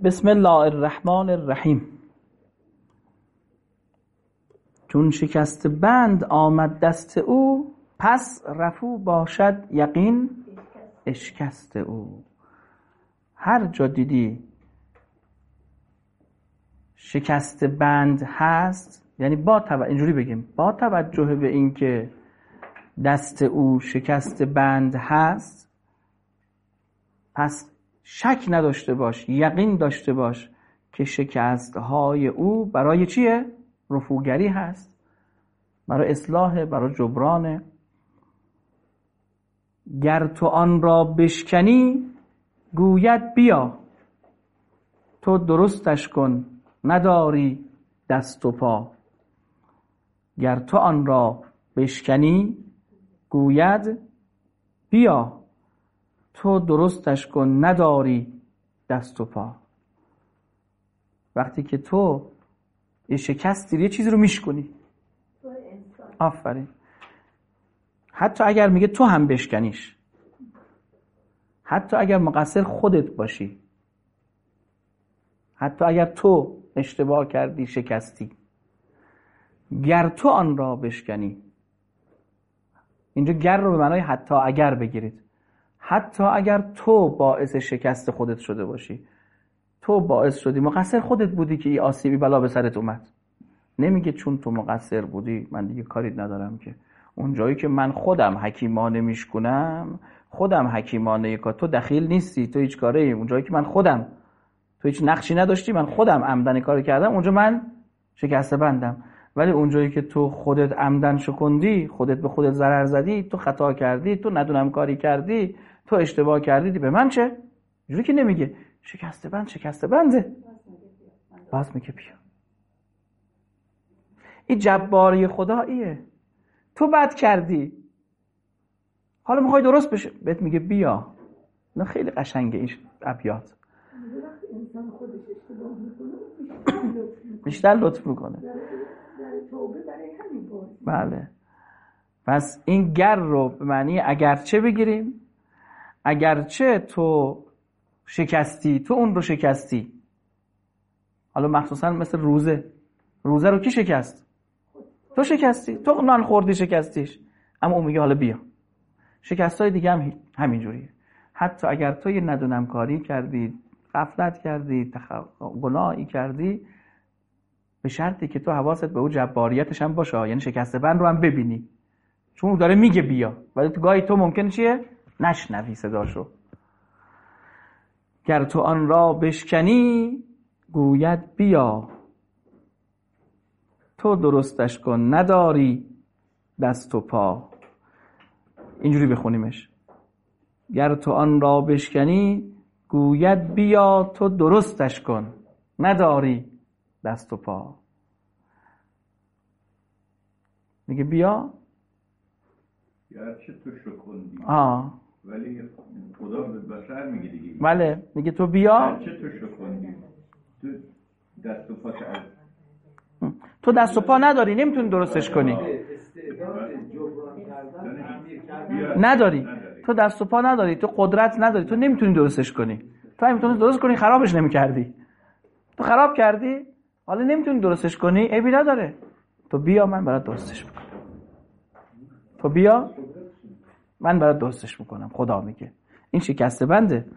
بسم الله الرحمن الرحیم. چون شکست بند آمد دست او، پس رفو باشد یقین اشکست او. هر جا دیدی شکست بند هست، یعنی اینجوری بگیم با توجه به این که دست او شکست بند هست، پس شک نداشته باش، یقین داشته باش که شکست های او برای چیه؟ رفوگری هست، برای اصلاح، برای جبرانه. گر تو آن را بشکنی گوید بیا، تو درستش کن نداری دست و پا. گر تو آن را بشکنی گوید بیا، تو درستش کن نداری دست و پا. وقتی که تو یه شکست دیدی، یه چیزی رو میشکنی، آفرین، حتی اگر میگه تو هم بشکنیش، حتی اگر مقصر خودت باشی، حتی اگر تو اشتباه کردی شکستی، گر تو آن را بشکنی. اینجا گر رو به معنای حتی اگر بگیرید. حتی اگر تو باعث شکست خودت شده باشی، تو باعث شدی، مقصر خودت بودی که این آسیبی بلا به سرت اومد. نمیگه چون تو مقصر بودی من دیگه کاری ندارم، که اون جایی که من خودم حکیمانه میشکنم، خودم حکیمانه، که تو دخیل نیستی، تو هیچ کاری، اون جایی که من خودم، تو هیچ نقشی نداشتی، من خودم عمدن کاری کردم، اونجا من شکسته بندم. ولی اون جایی که تو خودت عمدن شکندی، خودت به خودت ضرر زدی، تو خطا کردی، تو ندونم کاری کردی، تو اشتباه کردی، به من چه؟ جوری که نمیگه شکسته بنده، باز میگه بیا. این جباری خداییه. تو بد کردی، حالا میخوای درست بشه، بهت میگه بیا. نه خیلی قشنگه این ابیات. انسان خودش اشتباه میکنه بیشتر لطف میکنه. توبه برای همین بود. بله. پس این گر رو به معنی اگرچه بگیریم. اگرچه تو شکستی، تو اون رو شکستی. حالا مخصوصا مثل روزه رو کی شکست؟ تو شکستی، تو نان خوردی شکستیش. اما اون میگه حالا بیا. شکستای دیگه هم همین جوریه. حتی اگر تو یه ندونم کاری کردی، غفلت کردی، گناهی کردی، به شرطی که تو حواست به اون جباریتش هم باشه، یعنی شکسته بند رو هم ببینی، چون اون داره میگه بیا، ولی تو گاهی تو ممکنه چیه؟ نشنوی صداشو. گر تو آن را بشکنی گوید بیا، تو درستش کن نداری دست و پا. اینجوری بخونیمش. گر تو آن را بشکنی گوید بیا، تو درستش کن نداری دست و پا. میگه بیا، گرچه تو شکندی، ولی خدا به بشر میگه دیگه. بله، میگه تو بیا، گرچه تو شکندی، تو دست و پا تو دست و پا نداری، نمیتونی درستش کنی، نداری، تو دست و پا نداری، تو قدرت نداری، تو نمیتونی درستش کنی. تو نمیتونی درست کنی، خرابش نمیکردی، تو خراب کردی، حالا نمیتونی درستش کنی، عیبی نداره. تو بیا من برات درستش میکنم، تو بیا من برات درستش میکنم. خدا میگه این شکسته بنده.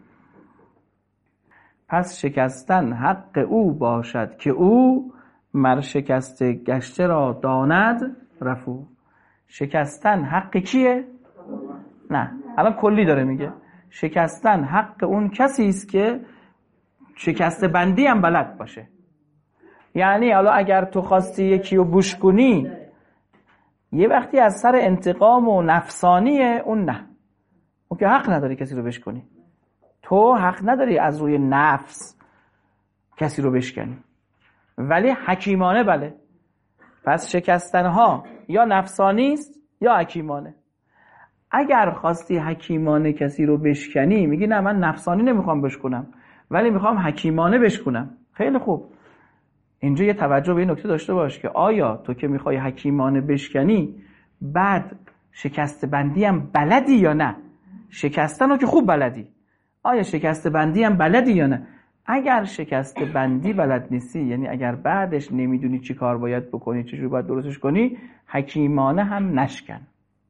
پس شکستن حق او باشد که او، مر شکسته گشته را داند رفو. شکستن حق کیه؟ نه، الان کلی داره میگه. شکستن حق اون کسی است که شکسته بندی هم بلد باشه. یعنی حالا اگر تو خواستی یکی رو بوش کنی، یه وقتی از سر انتقام و نفسانیه، اون نه، اون که حق نداری کسی رو بشکنی. تو حق نداری از روی نفس کسی رو بشکنی، ولی حکیمانه بله. پس شکستنها یا نفسانی است یا حکیمانه. اگر خواستی حکیمانه کسی رو بشکنی، میگی نه من نفسانی نمیخوام بشکنم، ولی میخوام حکیمانه بشکنم. خیلی خوب. اینجا یه توجه به این نکته داشته باش که آیا تو که میخوای حکیمانه بشکنی، بعد شکست بندی هم بلدی یا نه؟ شکستن رو که خوب بلدی، آیا شکست بندی هم بلدی یا نه؟ اگر شکست بندی بلد نیستی، یعنی اگر بعدش نمیدونی چی کار باید بکنی، چجوری باید درستش کنی، حکیمانه هم نشکن.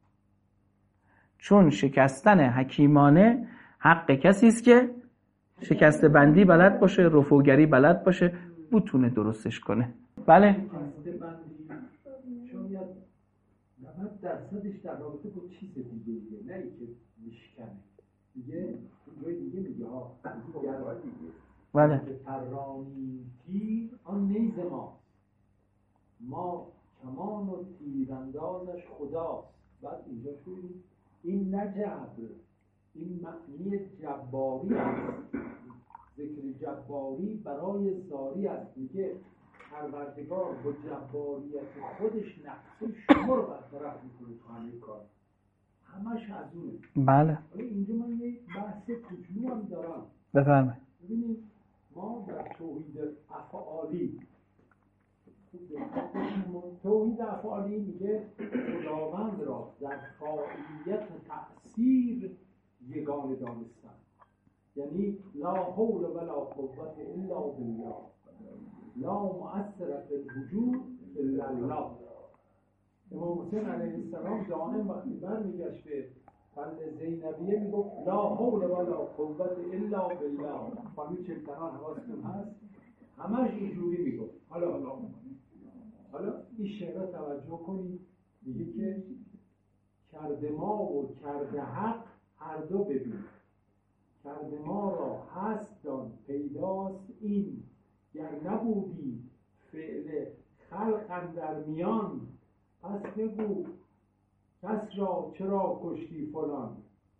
چون شکستن حکیمانه حق کسی است که شکست بندی بلد باشه، رفوگری بلد باشه، بتونه درستش کنه. بله؟ شکست بندی شاید 90% در رابطه با چیز دیگه، نه اینکه میشکنه. دیگه دیگه میگه ها بله. ترانی تیر آن نیز ما کمان و تیراندازش خداست. بعد اینجا شوید این نه جبر، این معنی جباری است. ذکر جباری برای زاری است. میگه پروردگار با جباریت خودش نقصه شما رو برطرف میکنه تو همه کار، همش از اونه. بله. اینجا من یک بحث کوچولو هم دارم. بفرمایید. ببینید ما در توحید افعالی میگه خداوند را در فاعلیت تأثیر یگانه دانستن، یعنی لا حول ولا قوة الا بالله، لا مؤثر فی الوجود الا الله. امام حسین علیه السلام دائم وقتی برمیگشت به فضل زینبیه میگفت لا حول ولا قوة الا بالله. فهمید چه تنان حواستون هست؟ همش اینجوری میگفت. حالا این شعر توجه کنید، میگه که کرده ما و کرده حق هر دو ببین، کرده ما را هست دان پیداست این، گر نبودی فعل خلق اندر میان، پس بگو کس را چرا کشتی فلان.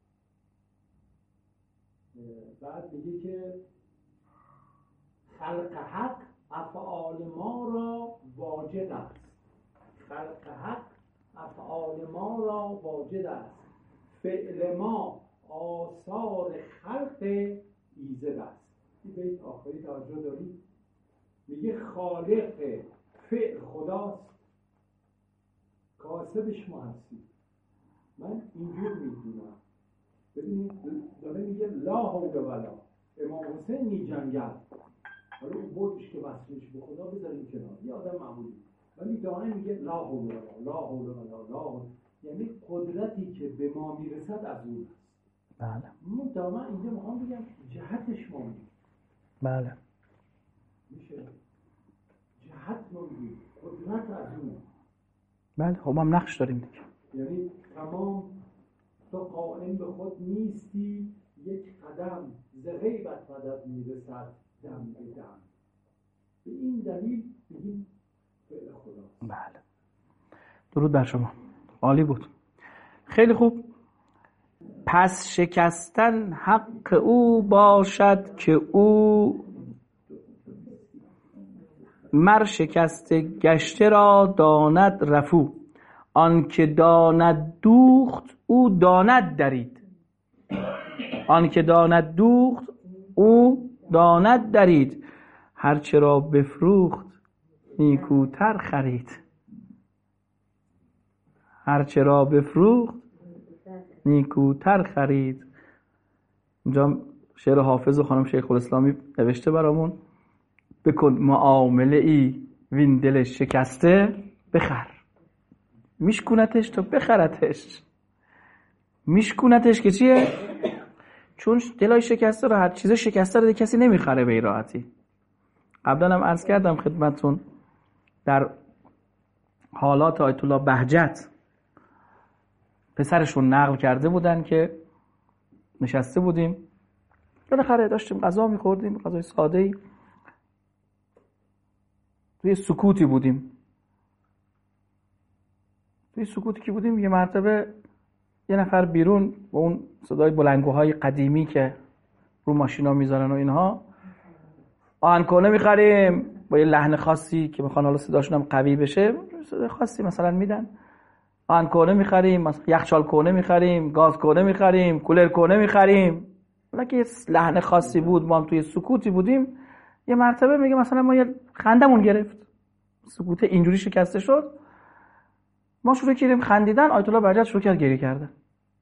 بعد میگه که خلق حق افعال ما را واجد است، خلق حق افعال ما را واجد است، فعل ما آثار خلق ایزد است. این بیت آخری توجه دارید؟ میگه خالق فعل خداست، کاسبش ما هستیم. من اینجور میدونم. ببینید داره میگه لا حول ولا. امام حسین میجنگل، حالا اون بردش که وصلش به خدا بذاریم کنار، یه آدم معمولی، ولی دائم میگه لا حول ولا لا حول ولا لا حول، یعنی قدرتی که به ما میرسد از اون است. بله. من دائم اینجا میخوام بگم جهتش ما میگیم. بله. میشه جهت ما میگیم، قدرت از اون. بله. خب هم نقش داریم دیگه. یعنی تمام تو قائم به خود نیستی، یک قدم ز غیبت مدد میرسد دم به دم. به این دلیل میگیم فعل خدا. بله. درود بر شما. عالی بود. خیلی خوب. پس شکستن حق او باشد که او مر شکسته گشته را داند رفو. آن که داند دوخت او داند درید. آن که داند دوخت او داند درید. هرچه را بفروخت نیکوتر خرید. هرچه را بفروخت نیکوتر خرید. اینجا شعر حافظ و خانم شیخ الاسلامی نوشته برامون. بکن معامله ای وین دل شکسته بخر. میشکونتش تا بخرتش. میشکونتش که چیه؟ چون دلای شکسته رو، هر چیز شکسته رو کسی نمیخره به این راحتی. قبلا هم عرض کردم خدمتتون در حالات آیت الله بهجت پسرشون نقل کرده بودن که نشسته بودیم بالاخره داشتیم غذا میخوردیم، غذای ساده‌ای، توی سکوتی بودیم. توی سکوتی که بودیم یه مرتبه یه نفر بیرون با اون صدای بلندگوهای قدیمی که رو ماشینا میذارن و اینها، آهنکنه میخریم با یه لحن خاصی که میخوان حالا صداشون هم قوی بشه، صدای خاصی مثلا میدن. آهنکنه میخریم، مثلا یخچال کنه میخریم، گاز کنه میخریم، کولر کنه میخریم. حالا که لحن خاصی بود، ما هم توی سکوتی بودیم. یه مرتبه میگه مثلا ما یه خندمون گرفت، سکوت اینجوری شکسته شد، ما شروع کردیم خندیدن. آیت الله بهجت شروع کرد گریه کردن.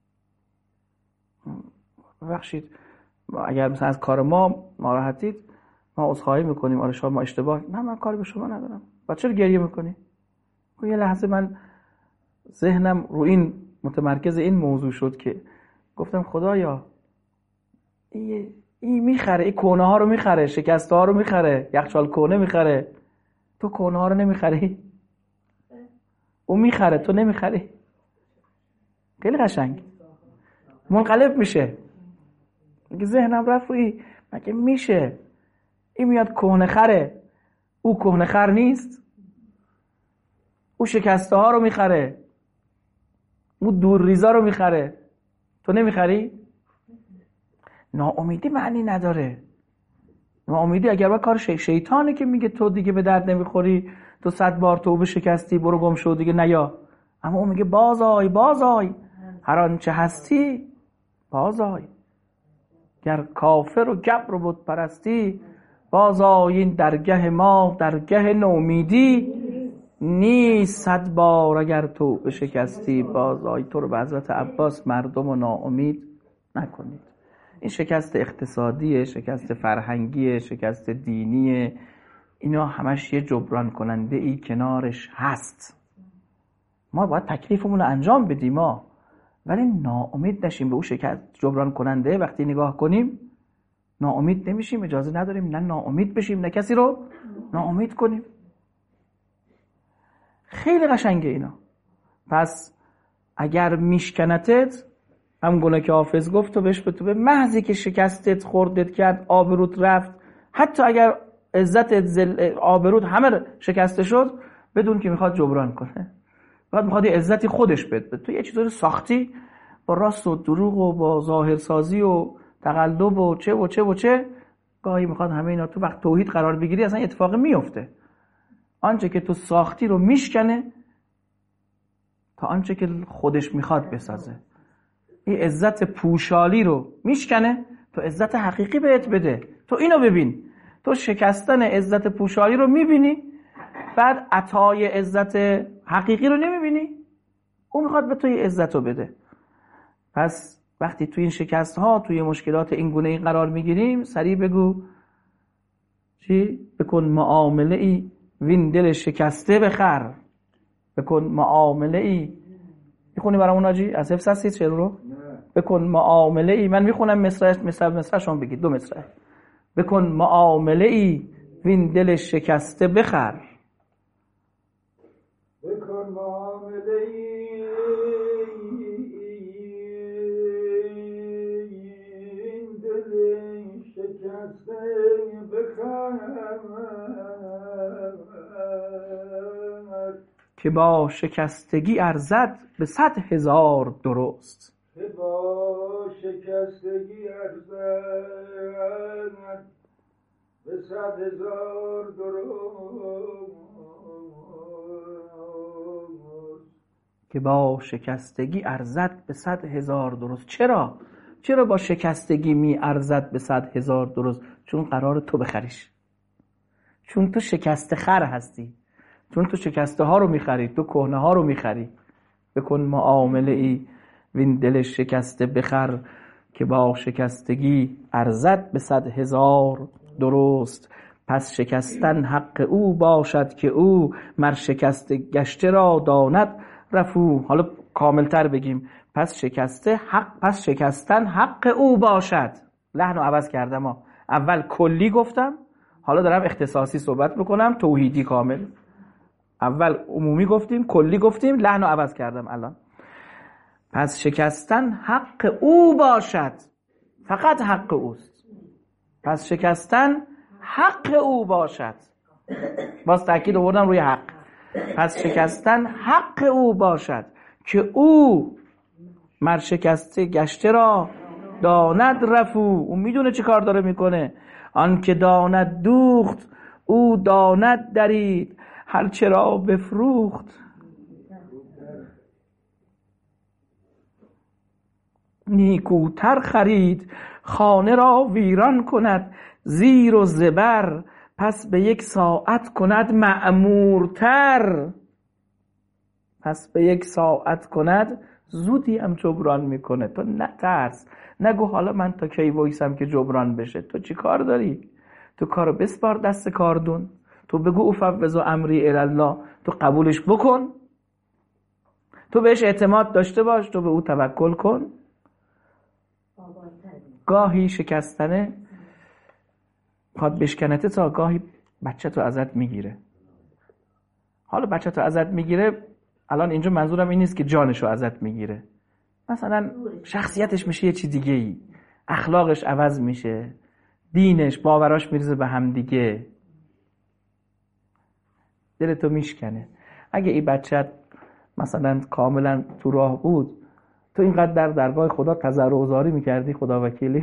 ببخشید اگر مثلا از کار ما ناراحتید، ما عذرخواهی میکنیم، آره شما ما اشتباه، نه من کاری به شما ندارم. بعد چرا گریه میکنی؟ یه لحظه من ذهنم رو این متمرکز این موضوع شد که گفتم خدایا این میخره، این کونه ها رو میخره، شکسته ها رو میخره، یخچال کونه میخره، تو کونه ها رو نمیخری؟ او میخره تو نمیخری. خیلی قشنگ منقلب میشه. میگه ذهنم رفت روی مگه میشه این میاد کهنه خره، او کهنه خر نیست، او شکسته ها رو میخره، او دور ریزا رو میخره، تو نمیخری؟ ناامیدی معنی نداره. ناامیدی اگر با کار شیطانه که میگه تو دیگه به درد نمیخوری، تو 100 بار توبه شکستی، برو گم شو دیگه نیا. اما اون میگه باز آی باز آی، هر آنچه هستی باز آی، گر کافر و گبر و بت پرستی، باز آی این درگه ما درگه نومیدی نیست، 100 بار اگر توبه شکستی باز آی. تو رو به حضرت عباس مردم و ناامید نکنید. این شکست اقتصادیه، شکست فرهنگیه، شکست دینیه، اینا همش یه جبران کننده ای کنارش هست. ما باید تکلیفمون رو انجام بدیم ما، ولی ناامید نشیم به اون شکست جبران کننده. وقتی نگاه کنیم ناامید نمیشیم، اجازه نداریم نه ناامید بشیم نه کسی رو ناامید کنیم. خیلی قشنگه اینا. پس اگر میشکنتت، هم گونه که حافظ گفت تو بهش به محضی که شکستت خوردت کرد، آبروت رفت، حتی اگر عزتت آبروت همه شکسته شد، بدون که میخواد جبران کنه، بعد میخواد یه عزتی خودش بده. تو یه چیزی ساختی با راست و دروغ و با ظاهرسازی و تقلب و چه و چه و چه، گاهی میخواد همه اینا. تو وقت توحید قرار بگیری اصلا اتفاقی میفته. آنچه که تو ساختی رو میشکنه تا آنچه که خودش میخواد بسازه. این عزت پوشالی رو میشکنه تو عزت حقیقی بهت بده. تو اینو ببین، تو شکستن عزت پوشالی رو میبینی، بعد عطای عزت حقیقی رو نمیبینی. اون میخواد به تو یه عزت رو بده. پس وقتی توی این شکست ها، توی مشکلات این گونه ای قرار میگیریم، سریع بگو چی؟ بکن معامله ای وین دل شکسته بخر. بکن معامله ای. میخونی برامون آجی؟ از حفظ هستید شعر رو؟ بکن معامله ای. من میخونم مصرع شما بگید 2 مصرع. بکن معامله ای وین دل شکسته بخر. بکن معامله ای وین دل شکسته بخر، که با شکستگی ارزد به 100,000 درست. که با شکستگی ارزد به 100,000 درست. که با شکستگی ارزد به 100,000 درست. چرا با شکستگی می ارزد به 100,000 درست؟ چون قرار تو بخریش، چون تو شکست خر هستی، چون تو شکسته ها رو میخری، تو کهنه ها رو میخری. بکن معامله ای وین دل شکسته بخر، که با شکستگی ارزد به 100,000 درست. پس شکستن حق او باشد که او مر شکست گشته را داند رفو. حالا کاملتر بگیم، پس شکستن حق او باشد. لحن رو عوض کردم اول کلی گفتم، حالا دارم اختصاصی صحبت میکنم، توحیدی کامل. اول عمومی گفتیم، کلی گفتیم، لحن رو عوض کردم الان. پس شکستن حق او باشد، فقط حق اوست. پس شکستن حق او باشد، باز تاکید آوردم روی حق. پس شکستن حق او باشد که او مر شکسته گشته را داند رفو. اون میدونه چه کار داره میکنه. آن که داند دوخت او داند درید، هر چرا بفروخت نیکوتر خرید. خانه را ویران کند زیر و زبر، پس به 1 ساعت کند مأمورتر. پس به 1 ساعت کند زودی هم جبران میکنه. تو نترس، نگو حالا من تا کی وایسم که جبران بشه. تو چی کار داری؟ تو کارو بسپار دست کاردون، تو بگو افوض امری الی الله، تو قبولش بکن، تو بهش اعتماد داشته باش، تو به او توکل کن. گاهی شکستنه خواد بشکنته، تا گاهی بچه تو ازت میگیره. حالا بچه تو ازت میگیره، الان اینجا منظورم این نیست که جانشو ازت میگیره، مثلا شخصیتش میشه یه چی دیگه ای، اخلاقش عوض میشه، دینش، باوراش میریزه به هم دیگه، دلتو میشکنه. اگه این بچه مثلا کاملا تو راه بود، تو اینقدر در درگاه خدا تضرع و زاری میکردی خدا وکیلی؟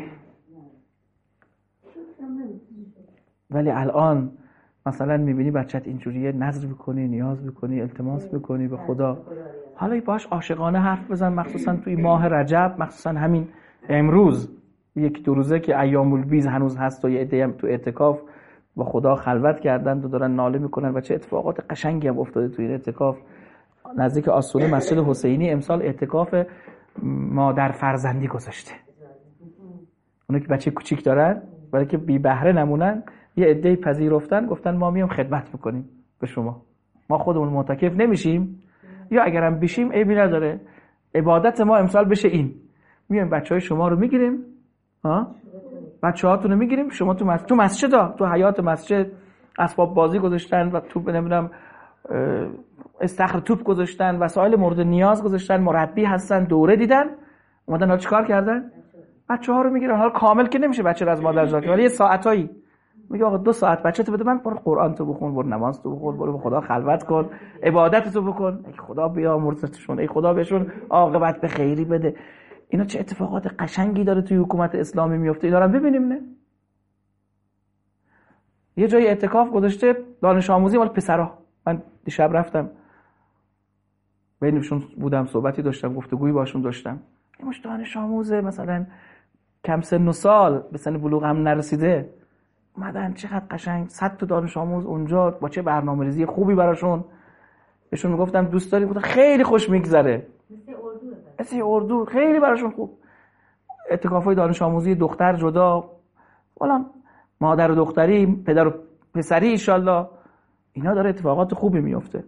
ولی الان مثلا میبینی بچت اینجوریه، نذر بکنی، نیاز بکنی، التماس بکنی به خدا، حالا باش عاشقانه حرف بزن، مخصوصا توی ماه رجب، مخصوصا همین امروز یکی دو روزه که ایام البیض هنوز هست و یه عده‌ای هم تو اعتکاف با خدا خلوت کردن و دارن ناله میکنن و چه اتفاقات قشنگی هم افتاده توی این اعتکاف. نزدیک آسونه مسجد حسینی امسال اعتکاف مادر فرزندی گذاشته. اونا که بچه کوچیک دارن ولی که بی بهره نمونن، یه عده‌ای پذیرفتن، گفتن ما میام خدمت میکنیم به شما، ما خودمون معتکف نمیشیم، یا اگرم بشیم عیبی نداره، عبادت ما امسال بشه این، میایم بچهای شما رو میگیریم، بچه‌هاتون رو میگیریم، شما تو مسجد تو حیات مسجد اسباب بازی گذاشتن و توپ نمیدونم استخر توپ گذاشتن، وسایل مورد نیاز گذاشتن، مربی هستن، دوره دیدن، اومدن ها چیکار کردن؟ بچه‌ها رو میگیرن. حالا کامل که نمیشه بچه رو از مادر جدا، ولی یه ساعتایی میگه آقا 2 ساعت بچه‌تو بده من، برو قرآن تو بخون، برو نماز تو بخون، برو به خدا خلوت کن، عبادت تو بکن، ای خدا بیامرزتشون، ای خدا بهشون عاقبت به خیری بده. اینا چه اتفاقات قشنگی داره توی حکومت اسلامی میفته، اینا رو ببینیم. نه یه جای اعتکاف گذاشته دانش آموزی مال پسرا، من دیشب رفتم بینشون بودم، صحبتی داشتم، گفتگویی باشون داشتم، این مش دانش آموزه مثلا کم سن و سال، به سن بلوغ هم نرسیده، اومدن چقدر قشنگ 100 تا دانش آموز اونجا با چه برنامه‌ریزی خوبی براشون. بهشون میگفتم دوست داری؟ گفتن خیلی خوش میگذره، مثل اردو، خیلی براشون خوب. اعتکافای دانش آموزی دختر جدا، والا مادر و دختری، پدر و پسری، ان شاءالله اینا داره اتفاقات خوبی میفته.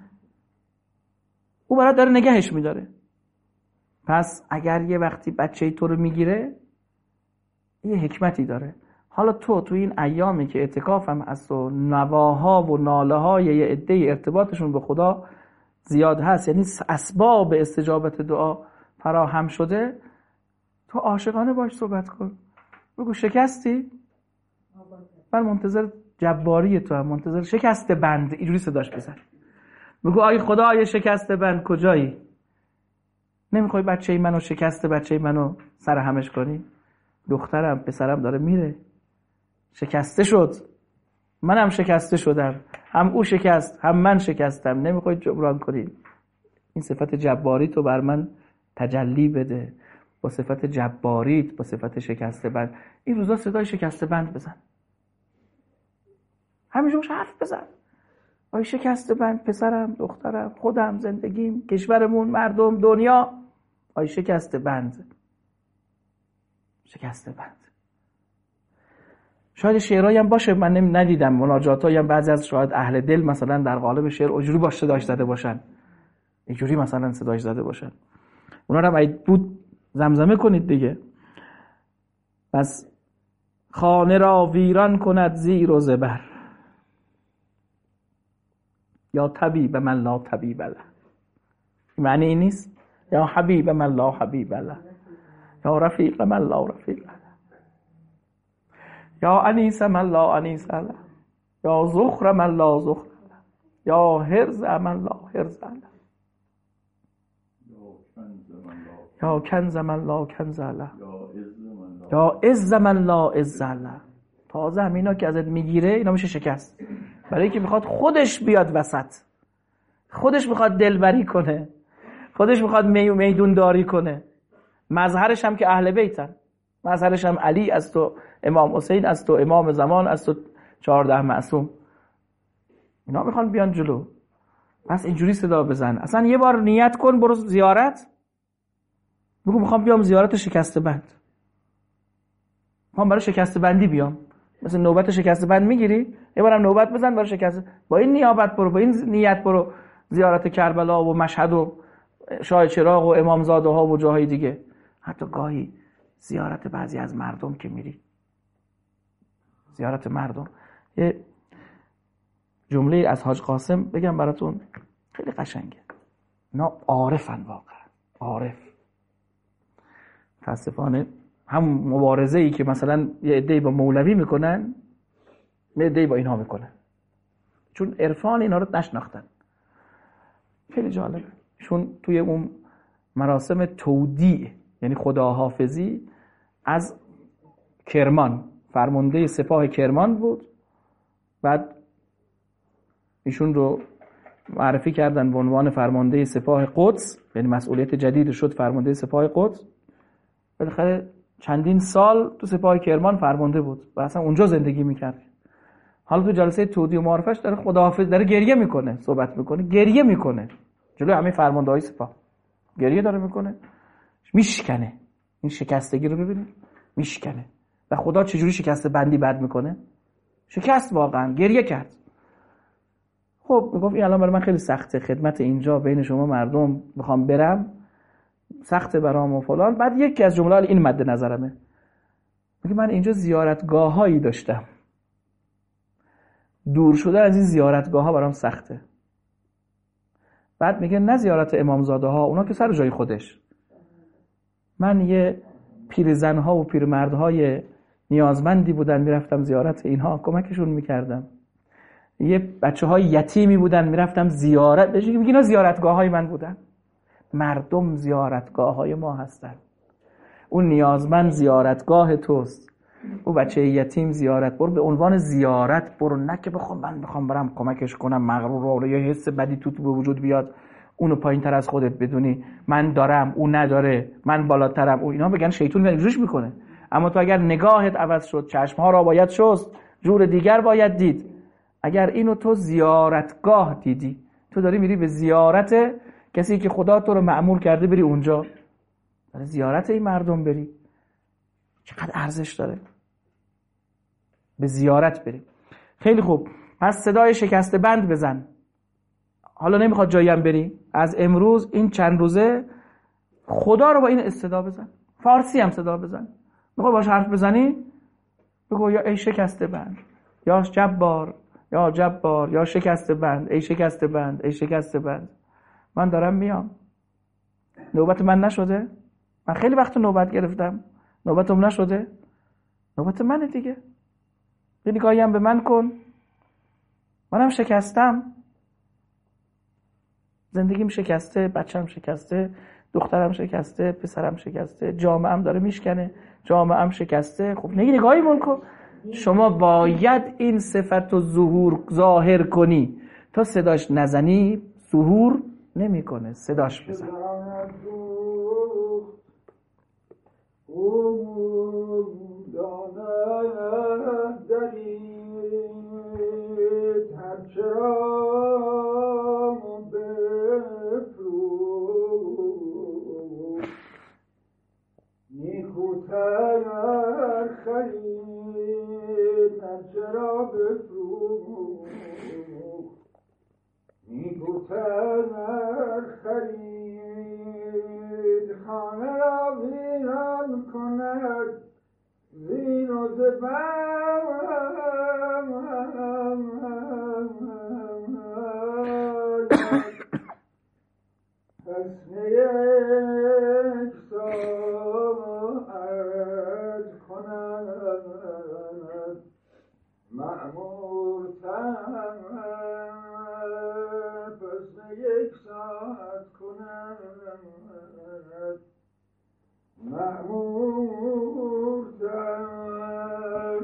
او برات داره نگهش میداره. پس اگر یه وقتی بچه‌ای تو رو میگیره، یه حکمتی داره. حالا تو این ایامی که اعتکاف هم هست و نواها و ناله های یه عده ارتباطشون به خدا زیاد هست، یعنی اسباب استجابت دعا فراهم شده، تو عاشقانه باش صحبت کن، بگو شکستی؟ من منتظر جباری تو هم، منتظر شکست بند، اینجوری صداش بزن، بگو آی خدای شکست بند کجایی؟ نمیخوای بچه منو شکست بچه منو سر همش کنی؟ دخترم پسرم داره میره، شکسته شد، منم شکسته شدم، هم او شکست هم من شکستم، نمیخوای جبران کنی؟ این صفت جباری تو بر من تجلی بده، با صفت جباریت، با صفت شکسته بند. این روزا صدای شکسته بند بزن، همینجوش حرف بزن، آی شکسته بند پسرم، دخترم، خودم، زندگیم، کشورمون، مردم، دنیا، آی شکسته بند، شکسته بند. شاید شعرهایی هم باشه من ندیدم، مناجاتایی هم بعضی از شاید اهل دل مثلا در قالب شعر اجوری باش صداش زده باشن، اینجوری مثلا صداش زده باشن، اونا رو هم بود زمزمه کنید دیگه. پس خانه را ویران کند زیر و زبر، یا طبیب من لا طبیب له. معنی این نیست یا حبیب من لا حبیب له، یا رفیق من لا رفیق له، یا انیس من لا انیس له، یا زخر من لا زخر له، یا هرز من لا هرز له، یا کنز من لا کنز له، یا عز من لا عز له. تازه همینا که ازت میگیره اینا میشه شکست، برای اینکه میخواد خودش بیاد وسط، خودش میخواد دلبری کنه، خودش میخواد میدون داری کنه. مظهرش هم که اهل بیتن، مظهرش هم علی است و امام حسین است و امام زمان است و 14 معصوم، اینا میخوان بیان جلو. پس اینجوری صدا بزن، اصلا یه بار نیت کن برو زیارت، بگو میخوام بیام زیارت شکسته بند، میخوام برای شکسته بندی بیام، مثل نوبت شکست بند میگیری، یه بارم نوبت بزن برای شکست، با این نیابت برو، با این نیت برو زیارت کربلا و مشهد و شاه چراغ و امامزاده ها و جاهای دیگه. حتی گاهی زیارت بعضی از مردم که میری، زیارت مردم. یه جمله از حاج قاسم بگم براتون، خیلی قشنگه. اینا عارفن، واقعا عارف. متاسفانه هم مبارزه ای که مثلا یه عده‌ای با مولوی میکنن، یه عده‌ای با اینها میکنن، چون عرفان اینا رو نشناختن. خیلی جالبه. چون توی اون مراسم تودیع، یعنی خداحافظی، از کرمان، فرمانده سپاه کرمان بود، بعد ایشون رو معرفی کردن به عنوان فرمانده سپاه قدس، یعنی مسئولیت جدید شد فرمانده سپاه قدس. بالاخره چندین سال تو سپاه کرمان فرمانده بود و اصلا اونجا زندگی میکرد. حالا تو جلسه تودیع و معرفش داره خداحافظ، داره گریه میکنه، صحبت میکنه، گریه میکنه جلوی همه فرمانده های سپاه، گریه داره میکنه، میشکنه. این شکستگی رو ببینید، میشکنه. و خدا چجوری شکست بندی بد میکنه؟ شکست، واقعا گریه کرد. خب میگفت این الان برای من خیلی سخته، خدمت اینجا بین شما مردم بخوام برم سخته برام و فلان. بعد یکی از جملات این مد نظرمه، میگه من اینجا زیارتگاه هایی داشتم، دور شدن از این زیارتگاه ها برام سخته. بعد میگه نه زیارت امامزاده ها، اونا که سر جای خودش، من یه پیرزن ها و پیرمرد های نیازمندی بودن، میرفتم زیارت اینها کمکشون میکردم. یه بچه های یتیمی بودن، میرفتم زیارت. میگه اینا زیارتگاه های من بودن. مردم زیارتگاه های ما هستن. اون نیازمند زیارتگاه توست، اون بچه یتیم زیارت برو، به عنوان زیارت برو، نه که من بخوام برم کمکش کنم مغرور، یا حس بدی تو به وجود بیاد اونو پایین تر از خودت بدونی، من دارم اون نداره، من بالاترم. او اینا بگن شیطان روش میکنه. اما تو اگر نگاهت عوض شد، چشمها را باید شست، جور دیگر باید دید. اگر اینو تو زیارتگاه دیدی، تو داری میری به زیارت کسی که خدا تو رو مأمور کرده بری اونجا، برای زیارت این مردم بری، چقدر ارزش داره به زیارت بری. خیلی خوب، پس صدای شکسته بند بزن. حالا نمیخواد جایی هم بری، از امروز این چند روزه خدا رو با این صدا بزن، فارسی هم صدا بزن. میخوای باش حرف بزنی، بگو یا ای شکسته بند، یا جبار، یا جبار، یا شکسته بند، ای شکسته بند، ای شکسته بند. من دارم میام، نوبت من نشده؟ من خیلی وقت نوبت گرفتم، نوبتم نشده؟ نوبت منه دیگه. یه نگاهی هم به من کن، منم شکستم، زندگیم شکسته، بچه‌م شکسته، دخترم شکسته، پسرم شکسته، جامعه‌ام داره میشکنه، جامعه‌ام شکسته. خب نگاهی کن. شما باید این صفت و ظاهر کنی. تا صداش نزنی ظهور نمیکنه. صداش بزن. خانه را ویران کند زین و زبر حسن یک ساعت کند مأمورتر، حسن یک ساعت کند مأمورتر.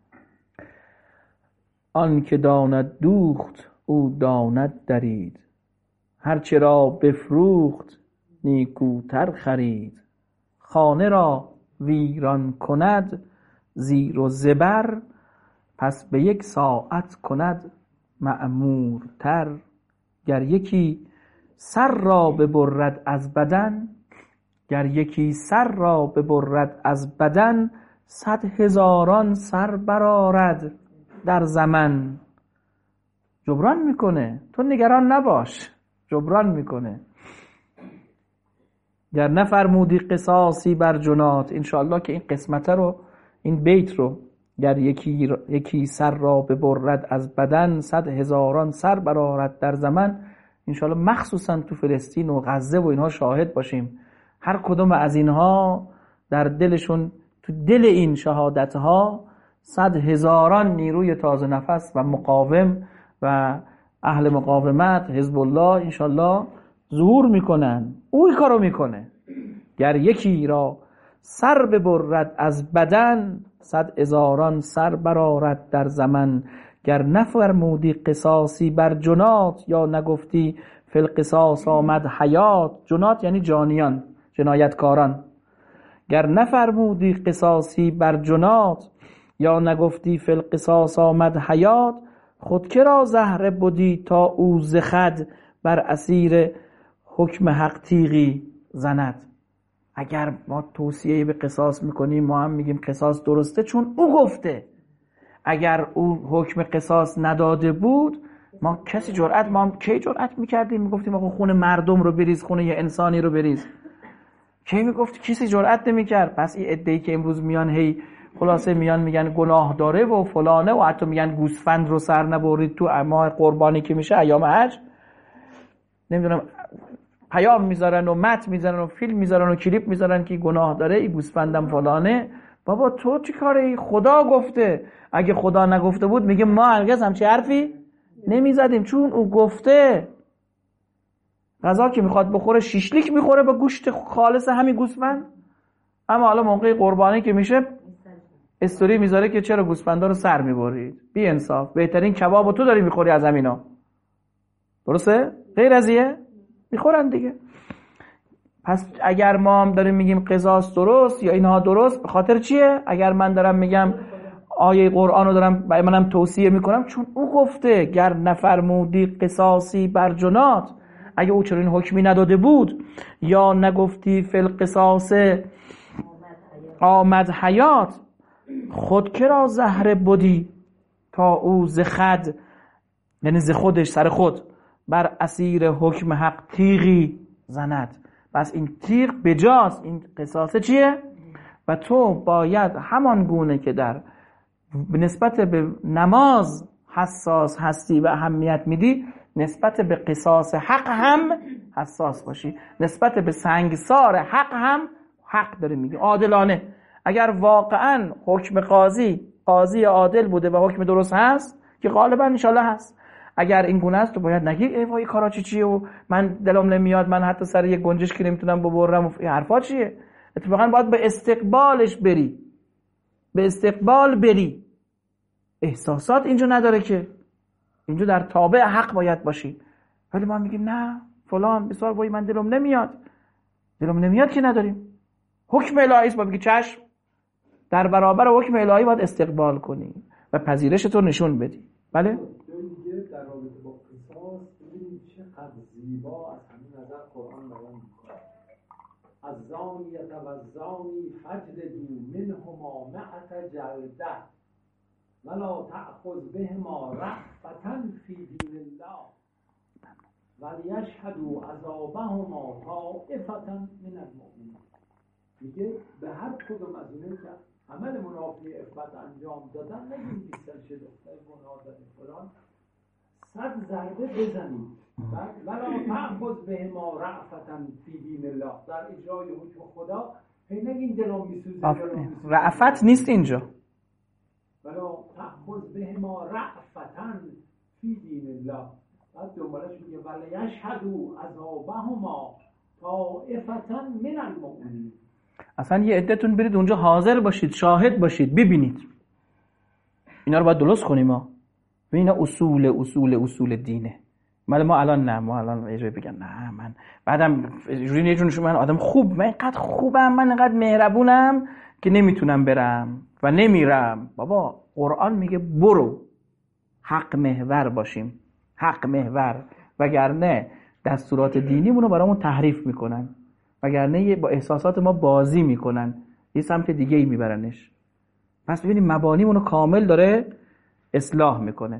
آن که داند دوخت او داند درید، هرچه را بفروخت نیکوتر خرید. خانه را ویران کند زیر و زبر، پس به یک ساعت کند مأمورتر. گر یکی سر را ببرد از بدن، گر یکی سر را ببرد از بدن، 100,000 سر برآرد در زمن. جبران میکنه، تو نگران نباش، جبران میکنه. گر نفرمودی قصاصی بر جنات. انشاءالله که این قسمت رو، این بیت رو، گر یکی سر را ببرد از بدن، 100,000 سر برآرد در زمن. انشاءالله مخصوصا تو فلسطین و غزه و اینها شاهد باشیم. هر کدوم از اینها در دلشون، تو دل این شهادت ها 100,000 نیروی تازه نفس و مقاوم و اهل مقاومت، حزب الله، انشاءالله ظهور میکنن. او این کارو میکنه. گر یکی را سر ببرد از بدن، 100,000 سر برآرد در زمن. گر نفرمودی قصاصی بر جنات، یا نگفتی فی القصاص آمد حیات. جنات یعنی جانیان، جنایتکاران. گر نفرمودی قصاصی بر جنات، یا نگفتی فی القصاص آمد حیات. خود که را زهره بودی تا او ز خود، بر اسیر حکم حق تیغی زند. اگر ما توصیه به قصاص میکنیم، ما هم میگیم قصاص درسته چون او گفته. اگر او حکم قصاص نداده بود، ما هم کی جرأت میکردیم میگفتیم آقا خون مردم رو بریز، خون یه انسانی رو بریز؟ کی میگفت؟ کسی جرأت نمیکرد. پس این عده‌ای که امروز میان هی خلاصه میان میگن گناه داره و فلانه، و حتی میگن گوسفند رو سر نبرید تو ماه قربانی که میشه ایام حج، نمیدونم پیام میذارن و متن میذارن و فیلم میذارن و کلیپ میذارن که گناه داره، این گوسفندم فلانه. بابا تو چی کاره؟ خدا گفته. اگه خدا نگفته بود میگه ما هرگز همچی حرفی نمیزدیم، چون او گفته. غذا که میخواد بخوره شیشلیک میخوره با گوشت خالص همین گوسفند، اما حالا موقع قربانی که میشه استوری میذاره که چرا گوسفندا رو سر میبرید. بی انصاف، بهترین کبابو تو داری میخوری از همینا. درسته؟ غیر ازیه میخورن دیگه. پس اگر ما هم داریم میگیم قصاص درست یا اینها درست، به خاطر چیه؟ اگر من دارم میگم آیه قرآن رو دارم برای منم توصیه میکنم، چون او گفته گر نفرمودی قصاصی بر جنات. اگه او چرا این حکمی نداده بود، یا نگفتی فی القصاص آمد حیات. خود که را زهره بودی تا او ز خود، یعنی ز خودش، سر خود، بر اسیر حکم حق تیغی زند. پس این تیغ بجاست. این قصاصه چیه؟ و تو باید همان گونه که در نسبت به نماز حساس هستی و اهمیت میدی، نسبت به قصاص حق هم حساس باشی. نسبت به سنگسار حق هم حق داری میگی، عادلانه. اگر واقعا حکم قاضی عادل بوده و حکم درست هست، که غالبا انشالله هست، اگر این گونه است تو باید نگی ای وای کارا چیه و من دلم نمیاد، من حتی سر یک گنجشکی نمیتونم ببرم، این حرفا چیه؟ اتفاقا باید به استقبالش بری، به استقبال بری. احساسات اینجا نداره که، اینجا در تابع حق باید باشی. ولی ما میگیم نه فلان بسار وای من دلم نمیاد که نداریم. حکم الهی است، باید بگی چشم، در برابر حکم الهی باید استقبال کنی و پذیرشت رو نشون بدی. بله؟ در رابطه با قصاص ببینید چقدر زیبا از همین نظر قرآن بیان میکنه. از زانیت و زانی فجلدوا منهما 100 جلده ولا تأخذ بهما رأفة فی دین الله ولیشهدوا عذابهما طائفة من المؤمنین. میگه به هر کدوم از اینه که عمل منافی عفت انجام دادن، نگیم بیستن چه دختر گناه داده فلان، 100 ضربه بزنید ولا تأخذ بهما رأفة فی دین الله، در اجرای حکم خدا نگیم دلم میسوزه. رأفت نیست اینجا، ولا تأخذ بهما رأفة فی دین الله. بعد دنبالش میگه ولیشهدوا عذابهما طائفة من المؤمنین. اصلا یه عدتون برید اونجا حاضر باشید، شاهد باشید، ببینید. اینا رو باید درست کنیم. ما اینا اصول دینه. ما الان نه، ما الان اجازه بگم نه من بعدم یه جون من آدم خوب، من اینقدر خوبم، من اینقدر مهربونم که نمیتونم برم و نمیرم. بابا قرآن میگه برو، حق محور باشیم، حق محور، وگرنه دستورات دینیمونو برامون تحریف میکنن، وگرنه با احساسات ما بازی میکنن، یه سمت دیگه ای میبرنش. پس ببینیم مبانیمونو کامل داره اصلاح میکنه.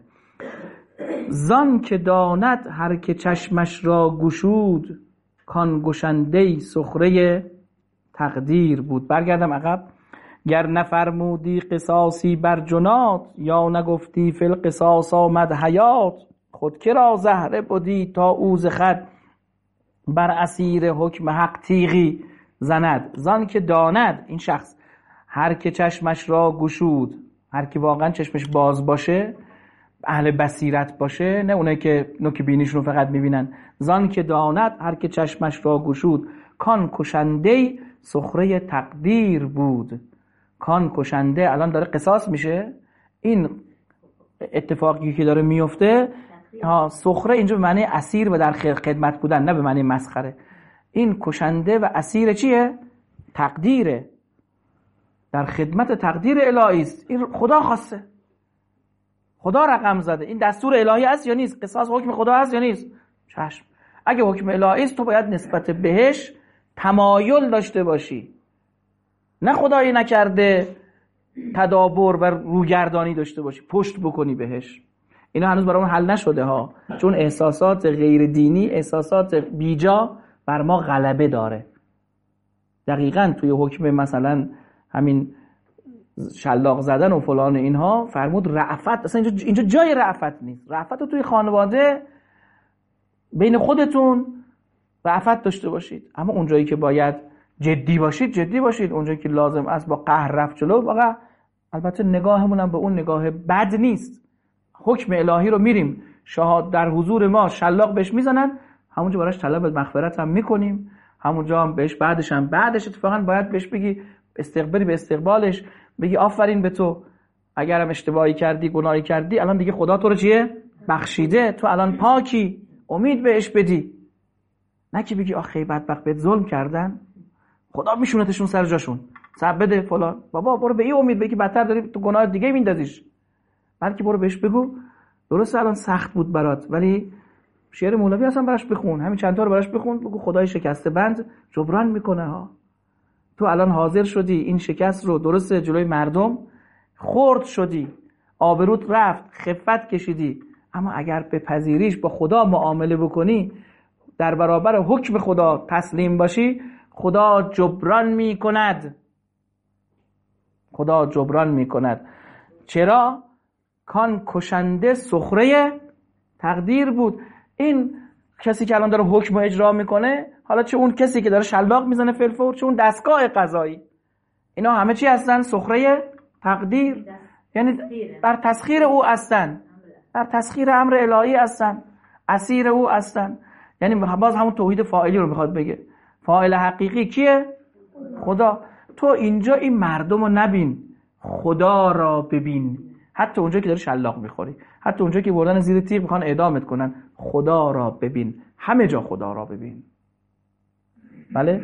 زان که داند هر که چشمش را گشود، کان گشنده سخره تقدیر بود. برگردم عقب. گر نفرمودی قصاصی بر جنات، یا نگفتی فی القصاص آمد حیات. خود که را زهره بودی تا اوز خود، بر اسیر حکم حق تیغی زند. زان که داند، این شخص هر که چشمش را گشود، هر که واقعا چشمش باز باشه، اهل بصیرت باشه، نه اونه که نوک بینیشون رو فقط میبینن. زان که داند هر که چشمش را گشود، کان کشنده سخره تقدیر بود. کان کشنده الان داره قصاص میشه. این اتفاقی که داره میفته، سخره اینجا به معنی اسیر و در خدمت بودن، نه به معنی مسخره. این کشنده و اسیر چیه؟ تقدیره، در خدمت تقدیر الهی است. این خدا خواسته، خدا رقم زده. این دستور الهی است یا نیست؟ قصاص حکم خدا است یا نیست؟ چشم. اگه حکم الهی است تو باید نسبت بهش تمایل داشته باشی، نه خدایی نکرده تدابر و روگردانی داشته باشی، پشت بکنی بهش. اینا هنوز برای اون حل نشده ها، چون احساسات غیر دینی، احساسات بیجا بر ما غلبه داره. دقیقاً توی حکم مثلا همین شلاق زدن و فلان اینها فرمود رأفت، اصلا اینجا جای رأفت نیست. رأفت رو توی خانواده بین خودتون رأفت داشته باشید، اما اونجایی که باید جدی باشید جدی باشید، اونجایی که لازم است با قهر رفت جلو. واقعا البته نگاهمون هم به اون نگاه بد نیست. حکم الهی رو میریم شهاد در حضور ما شلاق بهش میزنن، همونجا براش طلب مغفرت هم میکنیم، همونجا هم بهش بعدش اتفاقا باید بهش بگی استقبالی به استقبالش، بگی آفرین به تو، اگرم اشتباهی کردی گناهی کردی الان دیگه خدا تو رو چیه؟ بخشیده، تو الان پاکی، امید بهش بدی. نه که بگی آخه بدبخت بهت ظلم کردن، خدا میشونتشون سر جاشون، صبر بده فلان. بابا برو به این امید بگی بدتر داری تو گناه دیگه میندازیش. بلکه برو بهش بگو درسته الان سخت بود برات، ولی شعر مولوی اصلا براش بخون، همین چند تا رو براش بخون، بگو خدای شکسته بند جبران میکنه ها. تو الان حاضر شدی این شکست رو درسته جلوی مردم خرد شدی، آبروت رفت، خفت کشیدی، اما اگر به پذیریش با خدا معامله بکنی، در برابر حکم خدا تسلیم باشی، خدا جبران میکند. خدا جبران میکند. چرا؟ کان کشنده سخره تقدیر بود. این کسی که الان داره حکم اجرا میکنه، حالا چه اون کسی که داره شلاق میزنه فلفور، چه اون دستگاه قضایی، اینا همه چی هستن؟ سخره تقدیر، یعنی بر تسخیر او هستن، بر تسخیر امر الهی هستن، اسیر او هستن. یعنی باز همون توحید فاعلی رو میخواد بگه. فاعل حقیقی کیه؟ خدا. تو اینجا این مردم رو نبین، خدا را ببین. حتی اونجا که داری شلاق میخوری، حتی اونجا که بردن زیر تیغ میخوان اعدامت کنن، خدا را ببین. همه جا خدا را ببین. بله؟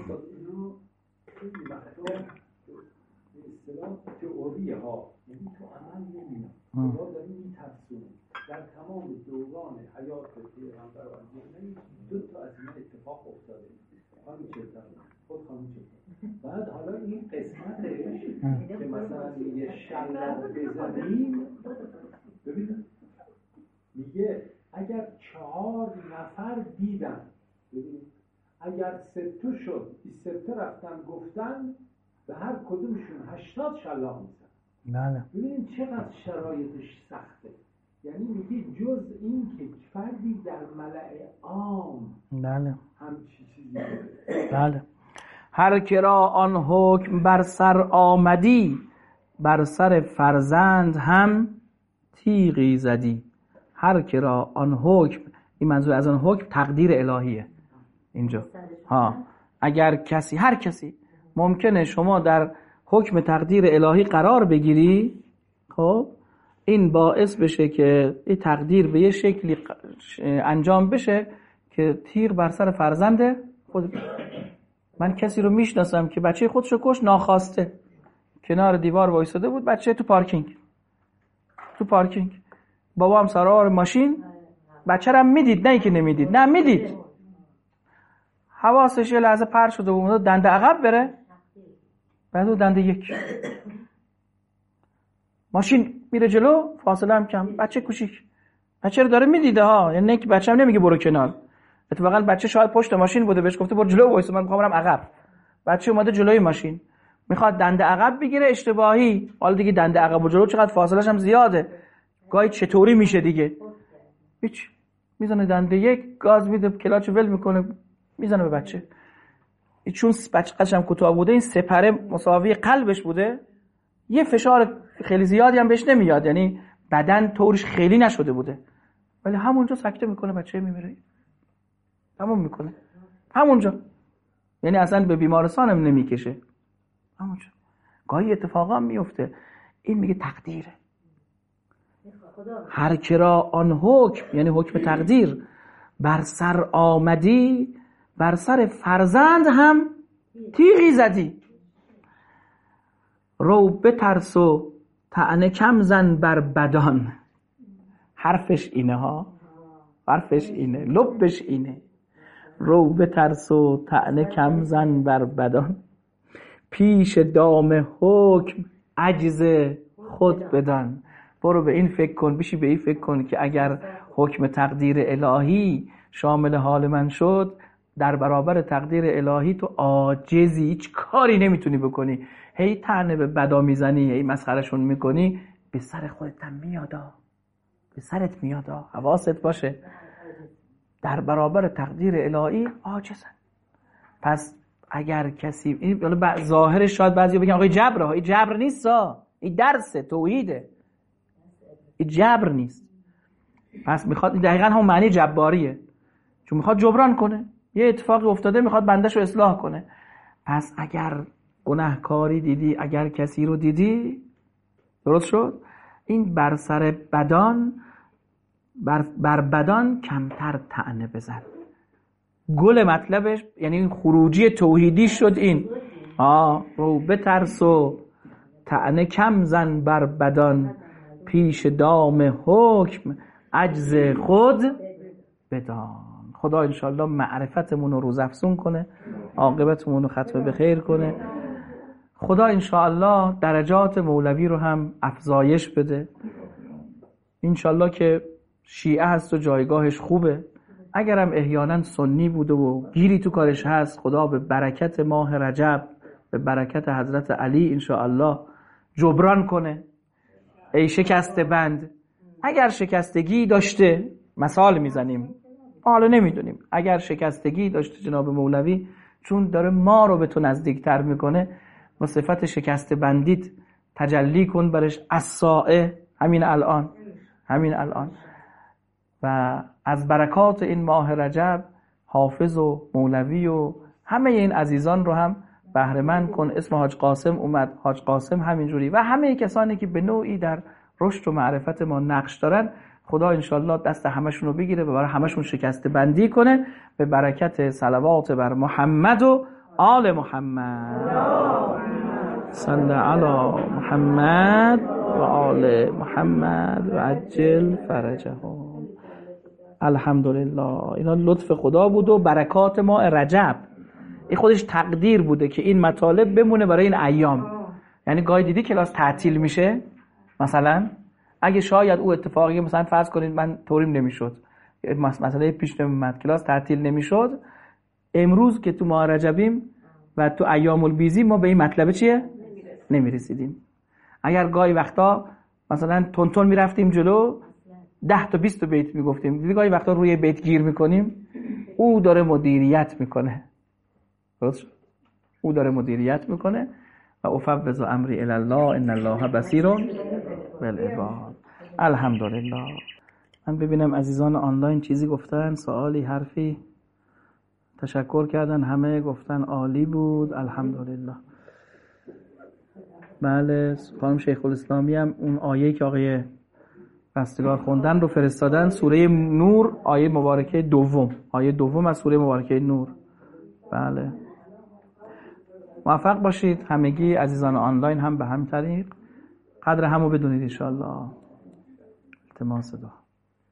تئوری ها، یعنی تو عمل نمی‌بینم. خدا داره می‌ترسونه. در تمام دوران حیات پیغمبر و انبیا دو تا از این اتفاق افتاده. خانم چهتر، خود خانم چهتر. بعد حالا این قسمتش که مثلا میگه شلاق بزنیم، ببینید میگه اگر 4 نفر دیدن، ببینید اگر 3 شد، 3 رفتن گفتن، به هر کدومشون 80 شلاق میزن. بله. ببینید چقدر شرایطش سخته. یعنی میگه جز این که فردی در ملأ عام بله همچی چیزی بله. هر کرا آن حکم بر سر آمدی، بر سر فرزند هم تیغی زدی. هر کرا آن حکم، این منظور از آن حکم تقدیر الهیه اینجا ها. اگر کسی، هر کسی، ممکنه شما در حکم تقدیر الهی قرار بگیری، خب این باعث بشه که این تقدیر به یه شکلی انجام بشه که تیغ بر سر فرزند خود. من کسی رو میشناسم که بچه خودشو کش ناخواسته، کنار دیوار وایساده بود، بچه تو پارکینگ بابا هم سوار ماشین، بچه رو هم میدید، نه که نمیدید، نه میدید، حواسش یه لحظه پر شده بود دنده عقب بره، بعد دنده یک ماشین میره جلو، فاصله هم کم، بچه کوچیک بچه رو داره میدیده ها، یعنی که بچه هم نمیگه برو کنار، اتفاقا بچه شاید پشت ماشین بوده بهش گفته برو جلو وایس، من میخوام برم عقب، بچه اومده جلوی ماشین میخواد دنده عقب بگیره اشتباهی، حالا دیگه دنده عقب و جلو چقدر فاصله‌ش هم زیاده، گاهی چطوری میشه دیگه، هیچ میزنه دنده یک، گاز میده، کلاچ ول میکنه، میزنه به بچه. چون بچه قدش هم کوتاه بوده، این سپره مساوی قلبش بوده، یه فشار خیلی زیادی هم بهش نمیاد، یعنی بدن طورش خیلی نشده بوده، ولی همونجا سکته میکنه، بچه میمیره، تموم میکنه همونجا، یعنی اصلا به بیمارستان هم نمیکشه همونجا. گاهی اتفاقا میفته، این میگه تقدیره، هر کرا آن حکم، یعنی حکم تقدیر، بر سر آمدی بر سر فرزند هم تیغی زدی، رو بترس و طعنه کم زن بر بدان. حرفش اینه ها، حرفش اینه، لبش اینه، رو بترس و طعنه کم زن بر بدان، پیش دام حکم عجز خود بدان. برو به این فکر کن، بشی به این فکر کن که اگر حکم تقدیر الهی شامل حال من شد، در برابر تقدیر الهی تو عاجزی، هیچ کاری نمیتونی بکنی، هی طعنه به بدا میزنی، هی مسخرشون میکنی، به سر خودت هم میادا، به سرت میادا، حواست باشه در برابر تقدیر الهی عاجزن. پس اگر کسی این ظاهرش شاید بعضی بگن آقای جبره، این جبر نیست، این درس توحیده، این جبر نیست. پس میخواد دقیقاً هم معنی جباریه، چون میخواد جبران کنه، یه اتفاقی افتاده میخواد بندش رو اصلاح کنه. پس اگر گناهکاری دیدی، اگر کسی رو دیدی، درست شد، این بر سر بدان، بر بدان کمتر طعنه بزن. گل مطلبش یعنی این خروجی توحیدی شد، این رو بترس و طعنه کم زن بر بدان، پیش دام حکم عجز خود بدان. خدا انشاءالله معرفتمون رو روزافزون کنه، عاقبتمون رو ختم به خیر کنه. خدا انشاءالله درجات مولوی رو هم افزایش بده. انشاءالله که شیعه هست و جایگاهش خوبه، اگرم احیانا سنی بوده و گیری تو کارش هست، خدا به برکت ماه رجب، به برکت حضرت علی انشاءالله جبران کنه. ای شکسته بند، اگر شکستگی داشته، مثال میزنیم، حالا نمیدونیم، اگر شکستگی داشته جناب مولوی، چون داره ما رو به تو نزدیکتر میکنه، با صفت شکسته بندیت تجلی کن برش الساعه، همین الان. و از برکات این ماه رجب حافظ و مولوی و همه این عزیزان رو هم بهره مند کن. اسم حاج قاسم اومد، حاج قاسم همینجوری، و همه کسانی که به نوعی در رشد و معرفت ما نقش دارن، خدا انشالله دست همشون رو بگیره و برای همشون شکسته بندی کنه، به برکت صلوات بر محمد و آل محمد. صلی علی محمد و آل محمد و عجل فرجهم. الحمدلله. اینا لطف خدا بود و برکات ما رجب، این خودش تقدیر بوده که این مطالب بمونه برای این ایام. یعنی گاهی دیدی کلاس تعطیل میشه، مثلا اگه شاید او اتفاقی، مثلا فرض کنید من طوریم نمیشد، مسئله پیش نمیومد، کلاس تعطیل نمیشد، امروز که تو ماه رجبیم و تو ایام البیزی، ما به این مطلب چیه نمیرسیدیم. اگر گاهی وقتا مثلا تون میرفتیم جلو، 10 تا 20 تا بیت میگفتیم، دیدی گاهی وقتا روی بیت گیر میکنیم، او داره مدیریت میکنه، درست؟ او داره مدیریت میکنه. و افوض امری الی الله ان الله بصیر بالعباد. الحمدلله. من ببینم عزیزان آنلاین چیزی گفتن، سوالی، حرفی، تشکر کردن، همه گفتن عالی بود، الحمدلله. بله، خانم شیخ الاسلامی هم اون آیه‌ای که آقای رستگار خوندن رو فرستادن، سوره نور، آیه مبارکه دوم، آیه دوم از سوره مبارکه نور. بله، موفق باشید همگی عزیزان آنلاین هم به همین طریق، قدر همو بدونید انشاءالله. التماس دعا.